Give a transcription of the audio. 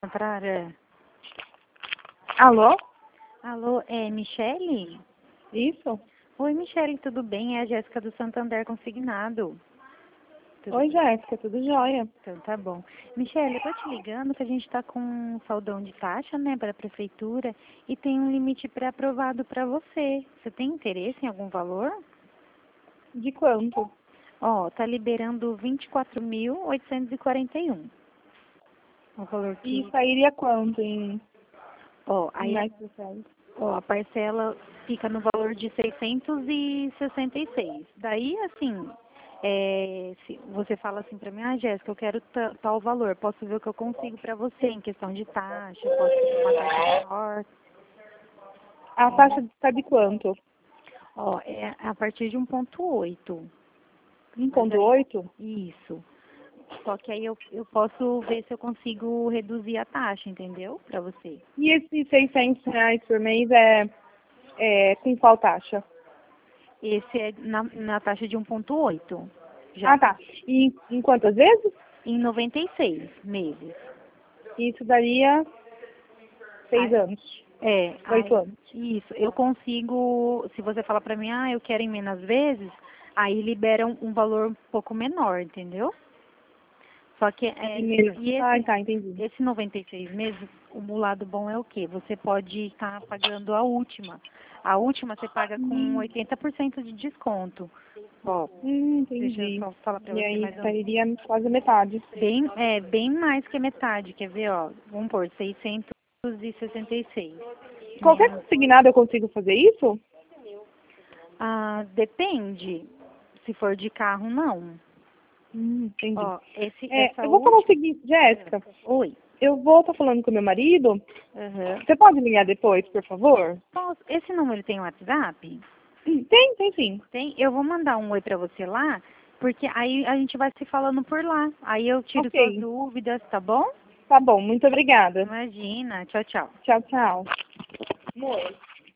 Para. Alô? Alô, é Michele? Isso? Oi, Michele, tudo bem? É a Jéssica do Santander Consignado. Oi, Jéssica, tudo jóia? Então tá bom. Michele, eu tô te ligando que a gente tá com um saldão de taxa, né, para a prefeitura e tem um limite pré-aprovado para você. Você tem interesse em algum valor? De quanto? Ó, tá liberando 24.841. O valor E que... sairia quanto Ó, em aí mais processo? a parcela fica no valor de 666. Daí, assim, se você fala assim pra mim, Jéssica, eu quero tal valor, posso ver o que eu consigo pra você em questão de taxa, posso ter uma taxa menor. A taxa está de quanto? Ó, é a partir de 1,8. Mas aí, 1,8? isso. Só que aí eu posso ver se eu consigo reduzir a taxa, entendeu? Pra você. E esses R$ 600 por mês com qual taxa? Esse é na taxa de 1,8. Já Ah, tá. E em quantas vezes? em 96 meses. Isso daria 6 Aí, anos. 8 aí, anos. isso, eu consigo, se você falar pra mim, eu quero em menos vezes, aí libera um valor um pouco menor, entendeu? Só que, Tá, entendi. esse 96 meses, o lado bom é o quê? Você pode estar pagando a última. A última você paga com 80% de desconto. Ó, deixa eu Entendi. só falar pra E você aí mais ou menos. sairia quase a metade. Bem mais que a metade, quer ver, ó? Vamos pôr 666. Qualquer consignado eu consigo fazer isso? Ah, depende. Se for de carro, não. Entendi. Ó, Eu vou falar o seguinte, Jéssica. Oi. Eu vou estar falando com meu marido. Aham. Você pode ligar depois, por favor? Esse número tem WhatsApp? Tem sim. Tem? Eu vou mandar um oi pra você lá, porque aí a gente vai se falando por lá. Aí eu tiro suas Ok. dúvidas, tá bom? Tá bom, muito obrigada. Imagina. Tchau, tchau. Tchau, tchau. Amor.